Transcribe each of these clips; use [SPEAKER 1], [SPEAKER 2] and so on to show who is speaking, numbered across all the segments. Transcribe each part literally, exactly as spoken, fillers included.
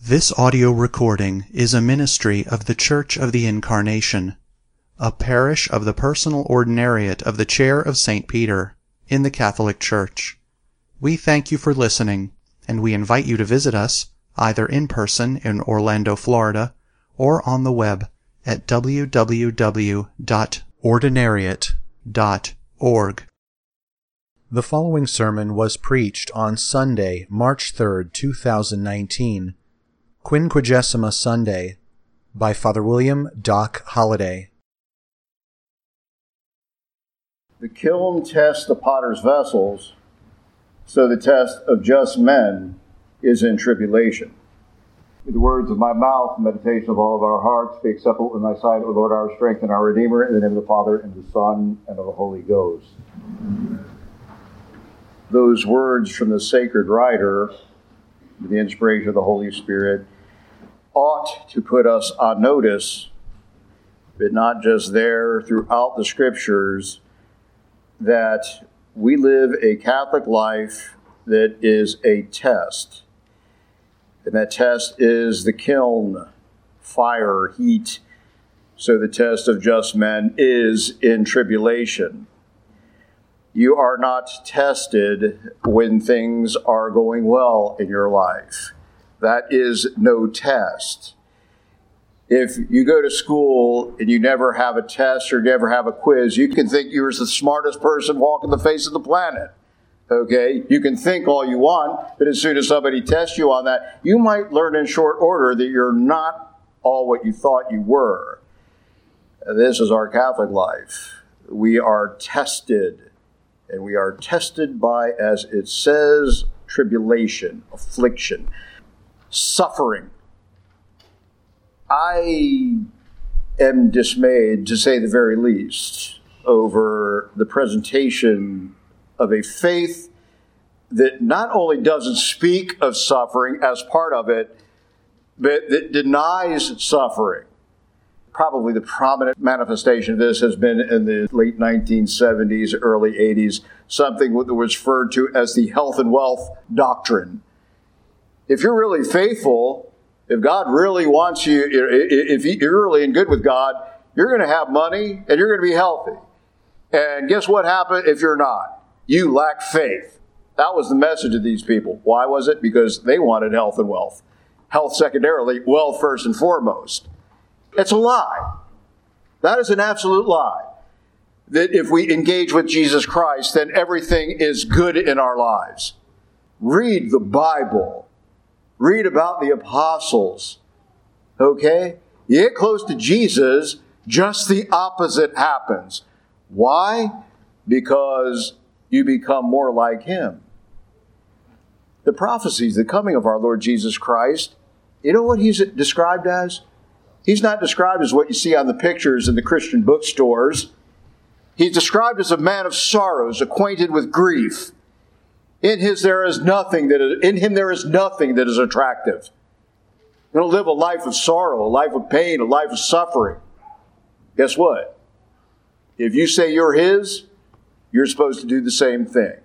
[SPEAKER 1] This audio recording is a ministry of the Church of the Incarnation, a parish of the Personal Ordinariate of the Chair of Saint Peter in the Catholic Church. We thank you for listening, and we invite you to visit us either in person in Orlando, Florida, or on the web at w w w dot ordinariate dot org. The following sermon was preached on Sunday, March third, two thousand nineteen, Quinquagesima Sunday, by Father William Doc Holliday.
[SPEAKER 2] The kiln tests the potter's vessels, so the test of just men is in tribulation. With the words of my mouth and meditation of all of our hearts be acceptable in thy sight, O Lord, our strength and our Redeemer, in the name of the Father, and the Son, and of the Holy Ghost. Those words from the sacred writer, with the inspiration of the Holy Spirit, ought to put us on notice, but not just there, throughout the Scriptures, that we live a Catholic life that is a test. And that test is the kiln, fire, heat. So the test of just men is in tribulation. You are not tested when things are going well in your life. That is no test. If you go to school and you never have a test or never have a quiz, you can think you're the smartest person walking the face of the planet. Okay? You can think all you want, but as soon as somebody tests you on that, you might learn in short order that you're not all what you thought you were. This is our Catholic life. We are tested, and we are tested by, as it says, tribulation, affliction, suffering. I am dismayed, to say the very least, over the presentation of a faith that not only doesn't speak of suffering as part of it, but that denies suffering. Probably the prominent manifestation of this has been in the late nineteen seventies, early eighties, something that was referred to as the health and wealth doctrine. If you're really faithful, if God really wants you, if you're really in good with God, you're going to have money and you're going to be healthy. And guess what happened if you're not? You lack faith. That was the message of these people. Why was it? Because they wanted health and wealth. Health secondarily, wealth first and foremost. It's a lie. That is an absolute lie. That if we engage with Jesus Christ, then everything is good in our lives. Read the Bible. Read about the apostles. Okay? You get close to Jesus, just the opposite happens. Why? Because you become more like Him. The prophecies, the coming of our Lord Jesus Christ, you know what He's described as? He's not described as what you see on the pictures in the Christian bookstores. He's described as a man of sorrows, acquainted with grief. In his there is nothing that is, in him there is nothing that is attractive. You're going to live a life of sorrow, a life of pain, a life of suffering. Guess what? If you say you're his, you're supposed to do the same thing.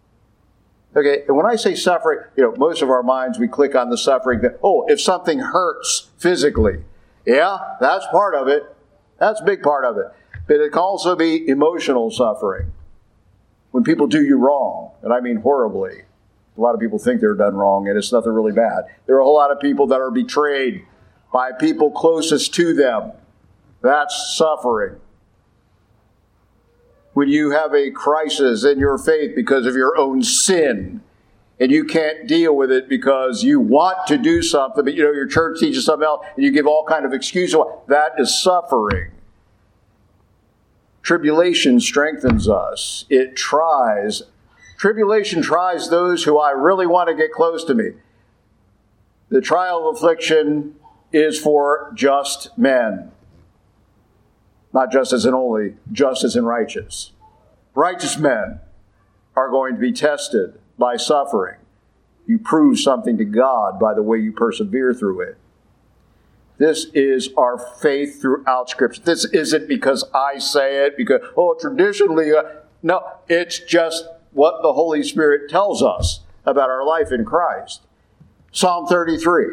[SPEAKER 2] Okay, and when I say suffering, you know, most of our minds, we click on the suffering that, oh, if something hurts physically. Yeah, that's part of it. That's a big part of it. But it can also be emotional suffering. When people do you wrong, and I mean horribly. A lot of people think they're done wrong, and it's nothing really bad. There are a whole lot of people that are betrayed by people closest to them. That's suffering. When you have a crisis in your faith because of your own sin, and you can't deal with it because you want to do something, but you know your church teaches something else, and you give all kind of excuses, that is suffering. Tribulation strengthens us. It tries. Tribulation tries those who I really want to get close to me. The trial of affliction is for just men. Not just as in only, just as in righteous. Righteous men are going to be tested by suffering. You prove something to God by the way you persevere through it. This is our faith throughout Scripture. This isn't because I say it, because, oh, traditionally. Uh, no, it's just what the Holy Spirit tells us about our life in Christ. Psalm thirty-three.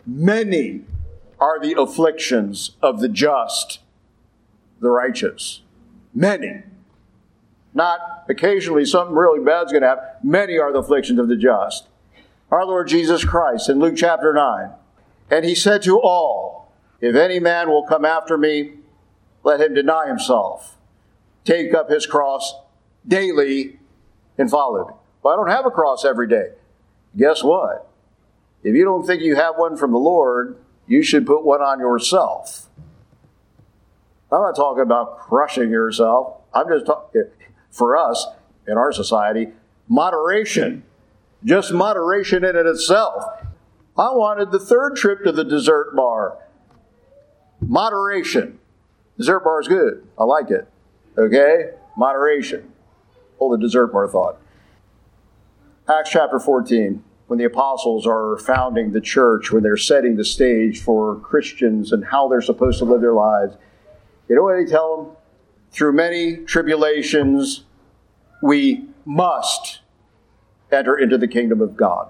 [SPEAKER 2] Many are the afflictions of the just, the righteous. Many. Not occasionally something really bad's going to happen. Many are the afflictions of the just. Our Lord Jesus Christ in Luke chapter nine. And he said to all, if any man will come after me, let him deny himself, take up his cross daily, and follow me. Well, I don't have a cross every day. Guess what? If you don't think you have one from the Lord, you should put one on yourself. I'm not talking about crushing yourself. I'm just talking, for us, in our society, moderation. Just moderation in it itself. I wanted the third trip to the dessert bar. Moderation. Dessert bar is good. I like it. Okay? Moderation. Hold the dessert bar thought. Acts chapter fourteen, when the apostles are founding the church, when they're setting the stage for Christians and how they're supposed to live their lives, you know what they tell them? Through many tribulations, we must enter into the kingdom of God.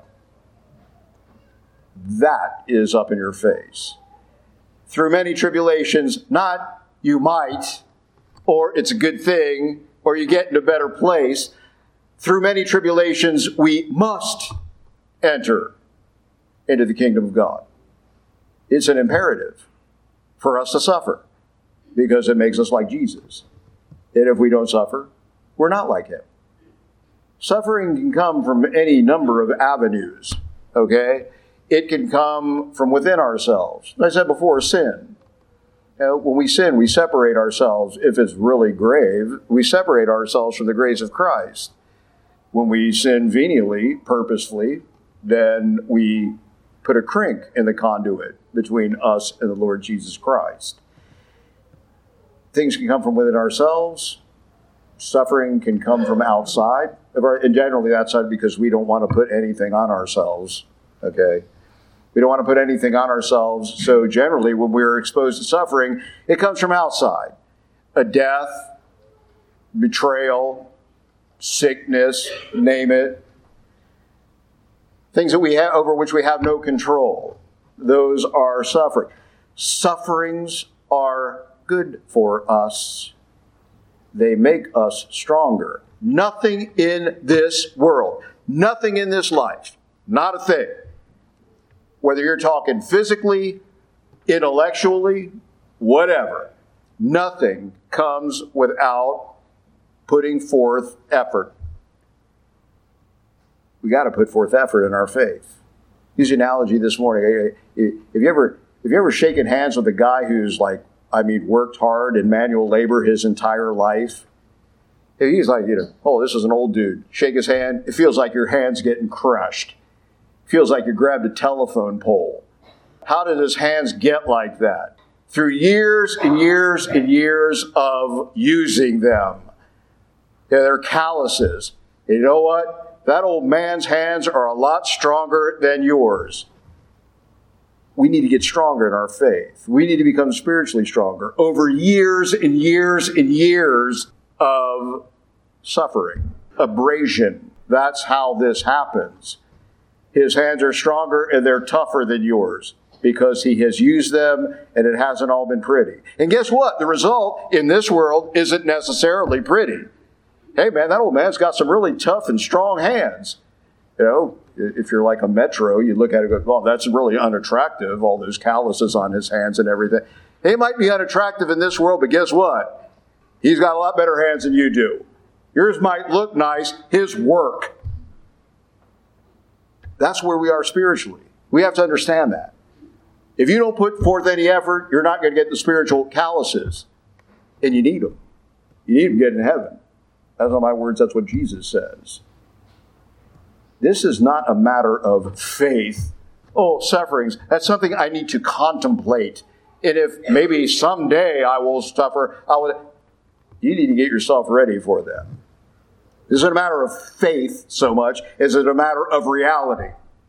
[SPEAKER 2] That is up in your face. Through many tribulations, not you might, or it's a good thing, or you get in a better place. Through many tribulations, we must enter into the kingdom of God. It's an imperative for us to suffer because it makes us like Jesus. And if we don't suffer, we're not like him. Suffering can come from any number of avenues, okay? It can come from within ourselves. As I said before, sin. You know, when we sin, we separate ourselves. If it's really grave, we separate ourselves from the grace of Christ. When we sin venially, purposefully, then we put a crink in the conduit between us and the Lord Jesus Christ. Things can come from within ourselves. Suffering can come from outside. And generally that's because we don't want to put anything on ourselves. Okay? We don't want to put anything on ourselves. So generally when we're exposed to suffering, it comes from outside. A death, betrayal, sickness, name it. Things that we have over which we have no control. Those are suffering. Sufferings are good for us. They make us stronger. Nothing in this world, nothing in this life, not a thing. Whether you're talking physically, intellectually, whatever, nothing comes without putting forth effort. We got to put forth effort in our faith. Use the analogy this morning. If you ever, if you ever shaken hands with a guy who's like, I mean, worked hard in manual labor his entire life, he's like, you know, oh, this is an old dude. Shake his hand. It feels like your hand's getting crushed. It feels like you grabbed a telephone pole. How did his hands get like that? Through years and years and years of using them. Yeah, they're calluses. And you know what? That old man's hands are a lot stronger than yours. We need to get stronger in our faith. We need to become spiritually stronger. Over years and years and years of suffering, abrasion. That's how this happens. His hands are stronger and they're tougher than yours because he has used them and it hasn't all been pretty. And guess what? The result in this world isn't necessarily pretty. Hey man, that old man's got some really tough and strong hands. You know, if you're like a metro, you look at it and go, well, that's really unattractive, all those calluses on his hands and everything. He might be unattractive in this world, but guess what? He's got a lot better hands than you do. Yours might look nice, his work. That's where we are spiritually. We have to understand that. If you don't put forth any effort, you're not going to get the spiritual calluses. And you need them. You need them to get in heaven. That's not my words, that's what Jesus says. This is not a matter of faith. Oh, sufferings, that's something I need to contemplate. And if maybe someday I will suffer, I will. You need to get yourself ready for that. This isn't a matter of faith so much as it's a matter of reality.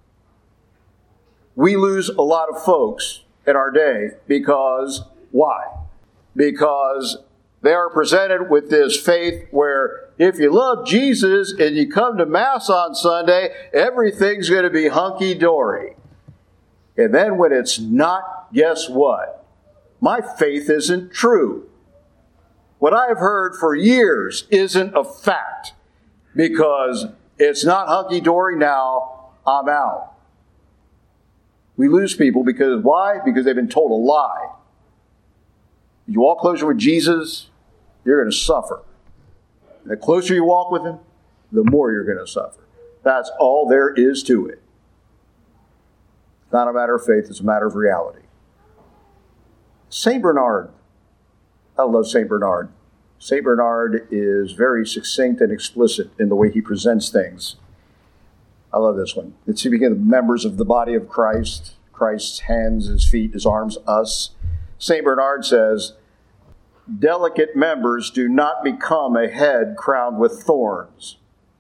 [SPEAKER 2] We lose a lot of folks in our day because, why? Because they are presented with this faith where if you love Jesus and you come to Mass on Sunday, everything's going to be hunky-dory. And then when it's not, guess what? My faith isn't true. What I have heard for years isn't a fact, because it's not hunky-dory now, I'm out. We lose people because, why? Because they've been told a lie. You walk closer with Jesus, you're going to suffer. And the closer you walk with Him, the more you're going to suffer. That's all there is to it. It's not a matter of faith, it's a matter of reality. Saint Bernard. I love Saint Bernard. Saint Bernard is very succinct and explicit in the way he presents things. I love this one. It's speaking of the members of the body of Christ, Christ's hands, His feet, His arms, us. Saint Bernard says, delicate members do not become a head crowned with thorns.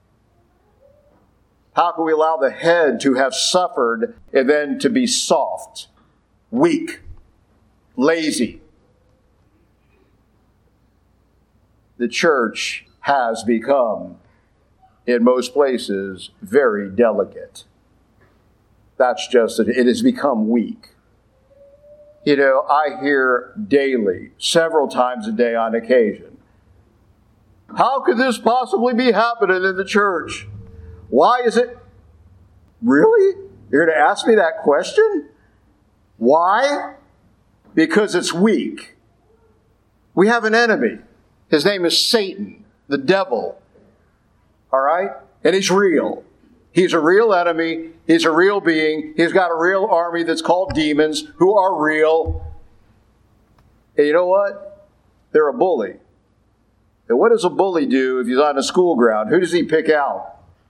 [SPEAKER 2] How can we allow the head to have suffered and then to be soft, weak, lazy? The church has become, in most places, very delicate. That's just it. It has become weak. You know, I hear daily, several times a day on occasion, how could this possibly be happening in the church? Why is it? Really? You're going to ask me that question? Why? Because it's weak. We have an enemy. His name is Satan, the devil. All right? And he's real. He's a real enemy. He's a real being. He's got a real army that's called demons who are real. And you know what? They're a bully. And what does a bully do if he's on a school ground? Who does he pick out?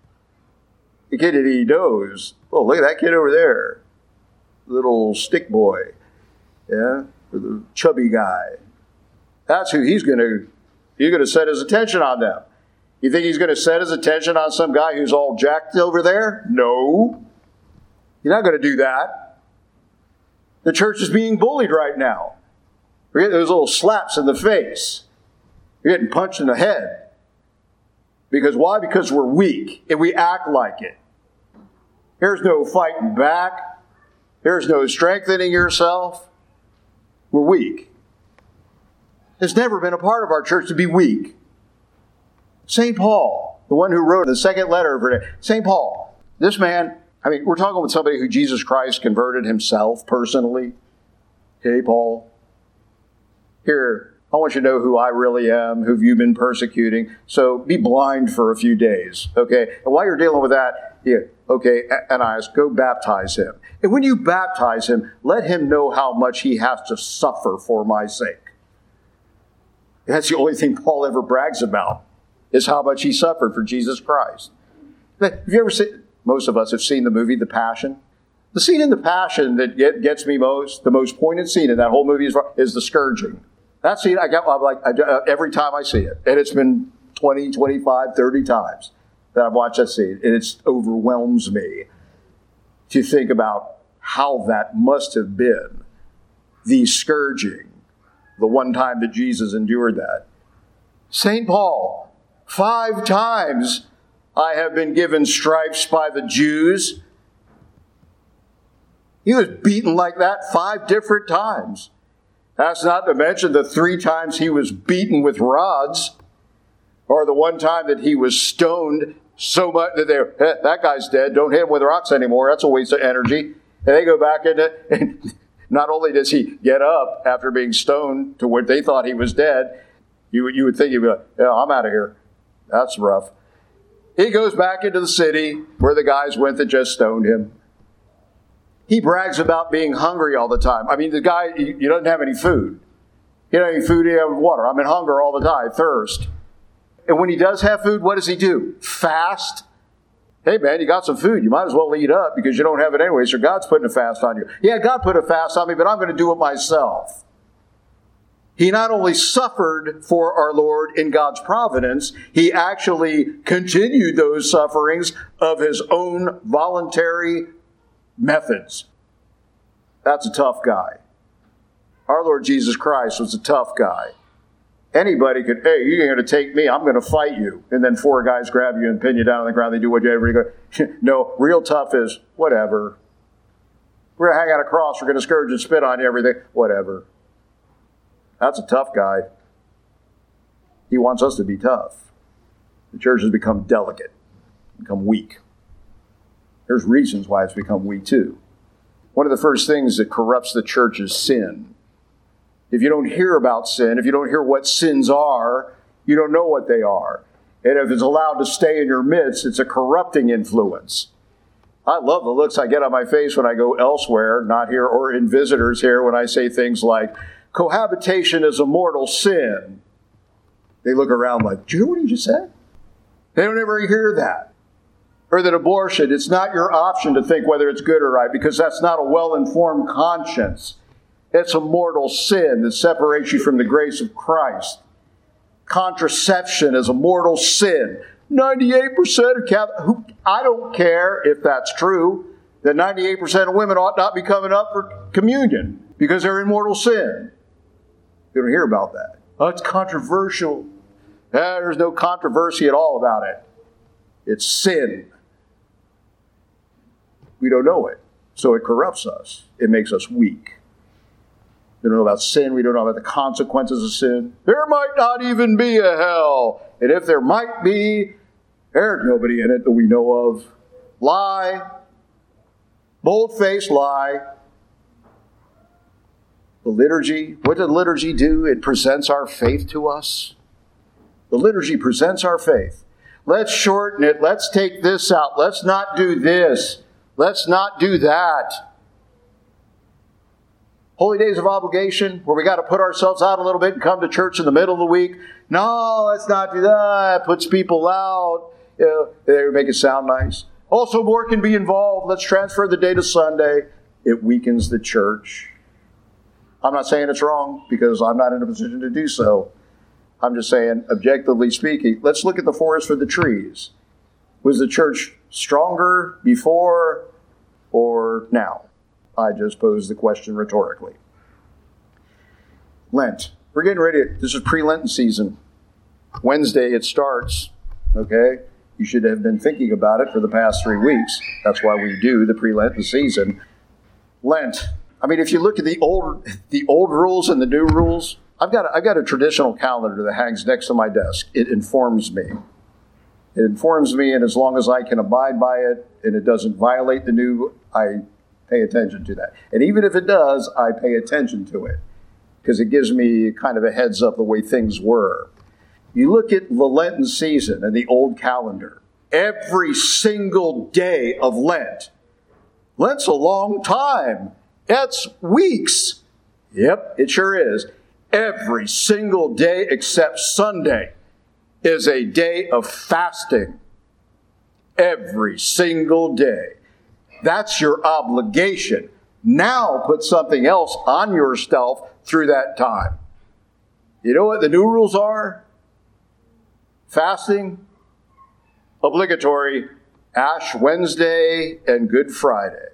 [SPEAKER 2] The kid that he knows. Oh, look at that kid over there. Little stick boy. Yeah? Or the chubby guy. That's who he's going to, he's going to set his attention on them. You think he's going to set his attention on some guy who's all jacked over there? No. You're not going to do that. The church is being bullied right now. We're getting those little slaps in the face. You're getting punched in the head. Because why? Because we're weak and we act like it. There's no fighting back. There's no strengthening yourself. We're weak. It's never been a part of our church to be weak. Saint Paul, the one who wrote the second letter of Saint Paul, this man, I mean, we're talking with somebody who Jesus Christ converted himself personally. Hey, Paul, here, I want you to know who I really am, who you've been persecuting. So be blind for a few days, okay? And while you're dealing with that, yeah, okay, Ananias, go baptize him. And when you baptize him, let him know how much he has to suffer for my sake. That's the only thing Paul ever brags about, is how much he suffered for Jesus Christ. Have you ever seen, most of us have seen the movie The Passion. The scene in The Passion that get, gets me most, the most poignant scene in that whole movie is, is the scourging. That scene, I get I'm like I, uh, every time I see it. And it's been twenty, twenty-five, thirty times that I've watched that scene. And it overwhelms me to think about how that must have been, the scourging, the one time that Jesus endured that. Saint Paul, five times I have been given stripes by the Jews. He was beaten like that five different times. That's not to mention the three times he was beaten with rods, or the one time that he was stoned so much that they're, eh, that guy's dead, don't hit him with rocks anymore, that's a waste of energy. And they go back into, and not only does he get up after being stoned to what they thought he was dead, you, you would think he'd be like, yeah, I'm out of here. That's rough. He goes back into the city where the guys went that just stoned him. He brags about being hungry all the time. I mean, the guy, he, he doesn't have any food. He doesn't have any food, he doesn't have water. I'm in hunger all the time, thirst. And when he does have food, what does he do? Fast? Hey, man, you got some food. You might as well eat up because you don't have it anyway, so God's putting a fast on you. Yeah, God put a fast on me, but I'm going to do it myself. He not only suffered for our Lord in God's providence, he actually continued those sufferings of his own voluntary methods. That's a tough guy. Our Lord Jesus Christ was a tough guy. Anybody could, hey, you're going to take me, I'm going to fight you. And then four guys grab you and pin you down on the ground. They do whatever you go. No, real tough is whatever. We're going to hang out a cross. We're going to scourge and spit on you, everything. Whatever. That's a tough guy. He wants us to be tough. The church has become delicate, become weak. There's reasons why it's become weak too. One of the first things that corrupts the church is sin. If you don't hear about sin, if you don't hear what sins are, you don't know what they are. And if it's allowed to stay in your midst, it's a corrupting influence. I love the looks I get on my face when I go elsewhere, not here, or in visitors here, when I say things like, cohabitation is a mortal sin. They look around like, do you hear what he just said? They don't ever hear that. Or that abortion, it's not your option to think whether it's good or right, because that's not a well-informed conscience. It's a mortal sin that separates you from the grace of Christ. Contraception is a mortal sin. ninety-eight percent of Catholics, I don't care if that's true, that ninety-eight percent of women ought not be coming up for communion because they're in mortal sin. You don't hear about that. Oh, it's controversial. Eh, there's no controversy at all about it. It's sin. We don't know it, so it corrupts us. It makes us weak. We don't know about sin. We don't know about the consequences of sin. There might not even be a hell. And if there might be, there's nobody in it that we know of. Lie. Bold-faced lie. The liturgy, what did the liturgy do? It presents our faith to us. The liturgy presents our faith. Let's shorten it. Let's take this out. Let's not do this. Let's not do that. Holy days of obligation, where we got to put ourselves out a little bit and come to church in the middle of the week. No, let's not do that. It puts people out. You know, they make it sound nice. Also, more can be involved. Let's transfer the day to Sunday. It weakens the church. I'm not saying it's wrong, because I'm not in a position to do so. I'm just saying, objectively speaking, let's look at the forest for the trees. Was the church stronger before or now? I just posed the question rhetorically. Lent. We're getting ready. This is pre-Lenten season. Wednesday it starts. Okay? You should have been thinking about it for the past three weeks. That's why we do the pre-Lenten season. Lent. I mean, if you look at the old the old rules and the new rules, I've got a, I've got a traditional calendar that hangs next to my desk. It informs me. It informs me, and as long as I can abide by it and it doesn't violate the new, I pay attention to that. And even if it does, I pay attention to it because it gives me kind of a heads up the way things were. You look at the Lenten season and the old calendar. Every single day of Lent. Lent's a long time. It's weeks. Yep, it sure is. Every single day except Sunday is a day of fasting. Every single day. That's your obligation. Now put something else on yourself through that time. You know what the new rules are? Fasting, obligatory, Ash Wednesday and Good Friday.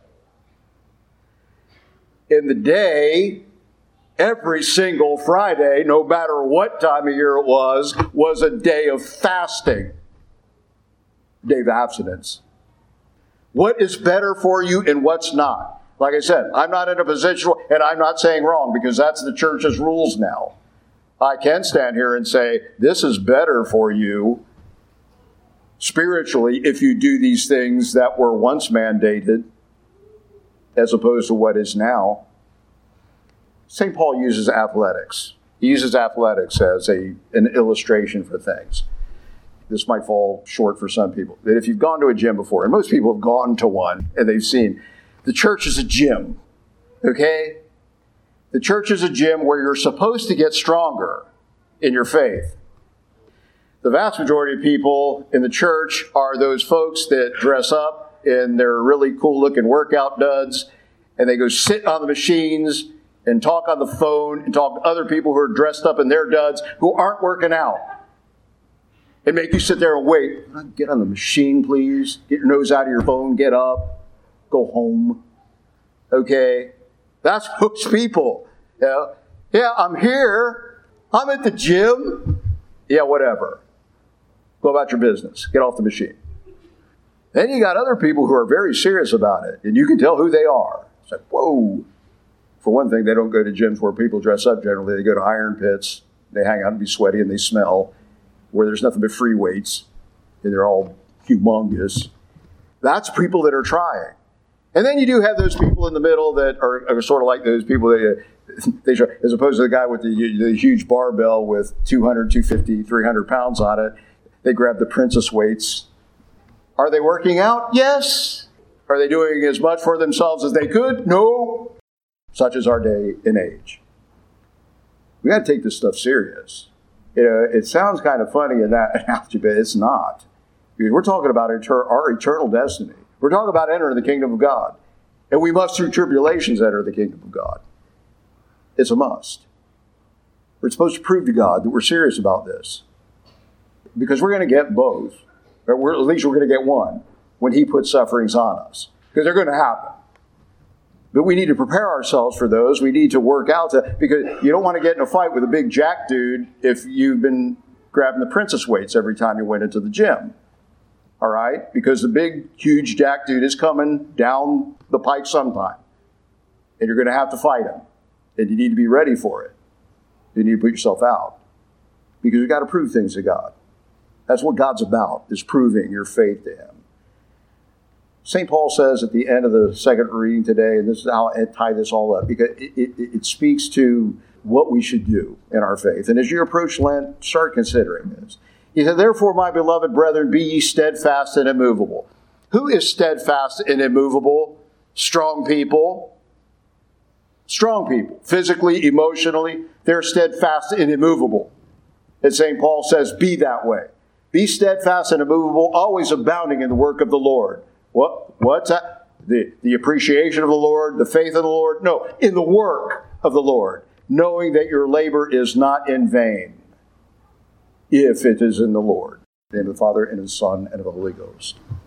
[SPEAKER 2] In the day, every single Friday, no matter what time of year it was, was a day of fasting, day of abstinence. What is better for you and what's not? Like I said, I'm not in a position, and I'm not saying wrong, because that's the church's rules now. I can stand here and say, this is better for you spiritually if you do these things that were once mandated as opposed to what is now. Saint Paul uses athletics. He uses athletics as a an illustration for things. This might fall short for some people. That if you've gone to a gym before, and most people have gone to one, and they've seen, the church is a gym, okay? The church is a gym where you're supposed to get stronger in your faith. The vast majority of people in the church are those folks that dress up in their really cool-looking workout duds, and they go sit on the machines and talk on the phone and talk to other people who are dressed up in their duds who aren't working out. And make you sit there and wait. Get on the machine, please. Get your nose out of your phone. Get up. Go home. Okay? That's most people. Yeah, yeah, I'm here. I'm at the gym. Yeah, whatever. Go about your business. Get off the machine. Then you got other people who are very serious about it. And you can tell who they are. It's like, whoa. For one thing, they don't go to gyms where people dress up generally. They go to iron pits. They hang out and be sweaty and they smell, where there's nothing but free weights, and they're all humongous. That's people that are trying. And then you do have those people in the middle that are, are sort of like those people that, uh, they try, as opposed to the guy with the, the huge barbell with two hundred, two fifty, three hundred pounds on it. They grab the princess weights. Are they working out? Yes. Are they doing as much for themselves as they could? No. Such is our day and age. We got to take this stuff serious. You know, it sounds kind of funny in that analogy, but it's not. Because we're talking about etern- our eternal destiny. We're talking about entering the kingdom of God. And we must, through tribulations, enter the kingdom of God. It's a must. We're supposed to prove to God that we're serious about this. Because we're going to get both. Or we're, at least we're going to get one when he puts sufferings on us. Because they're going to happen. But we need to prepare ourselves for those. We need to work out to, because you don't want to get in a fight with a big jack dude if you've been grabbing the princess weights every time you went into the gym. All right? Because the big, huge jack dude is coming down the pike sometime. And you're going to have to fight him. And you need to be ready for it. You need to put yourself out. Because you've got to prove things to God. That's what God's about, is proving your faith to him. Saint Paul says at the end of the second reading today, and this is how I tie this all up, because it, it, it speaks to what we should do in our faith. And as you approach Lent, start considering this. He said, therefore, my beloved brethren, be ye steadfast and immovable. Who is steadfast and immovable? Strong people. Strong people. Physically, emotionally, they're steadfast and immovable. And Saint Paul says, be that way. Be steadfast and immovable, always abounding in the work of the Lord. What? What's that? The, the appreciation of the Lord, the faith of the Lord? No, in the work of the Lord, knowing that your labor is not in vain, if it is in the Lord. In the name of the Father, and of the Son, and of the Holy Ghost.